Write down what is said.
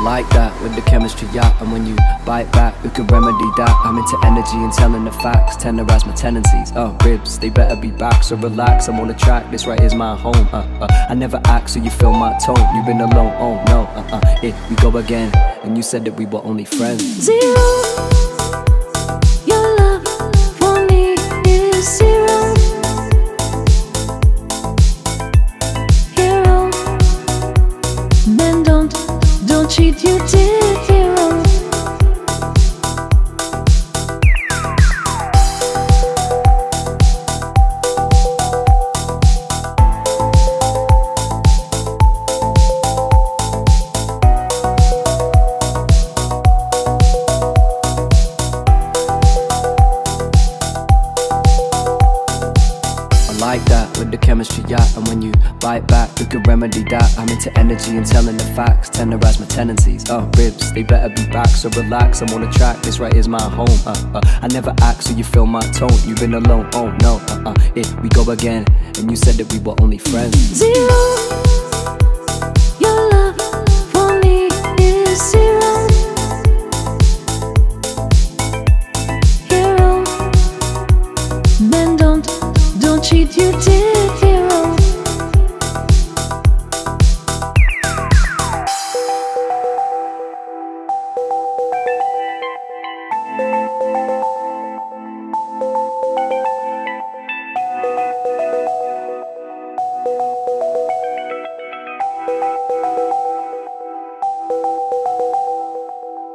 like that with the chemistry, yeah. And when you bite back, we can remedy that. I'm into energy and telling the facts, tenderize my tendencies. Ribs, they better be back, so relax. I'm on the track, this right is my home. I never act, so you feel my tone. You've been alone, oh no. Here we go again, and you said that we were only friends. Zero. Your love for me is zero. Hero. Men don't treat you dear hero. Like that with the chemistry, yeah. And when you bite back, we can remedy that. I'm into energy and telling the facts, tenderize my tendencies. Ribs, they better be back, so relax. I'm on the track, this right is my home. I never act, so you feel my tone. You've been alone, oh no. Here we go again, and you said that we were only friends. Zero. Your love for me is zero. Hero. Men don't treat you dear.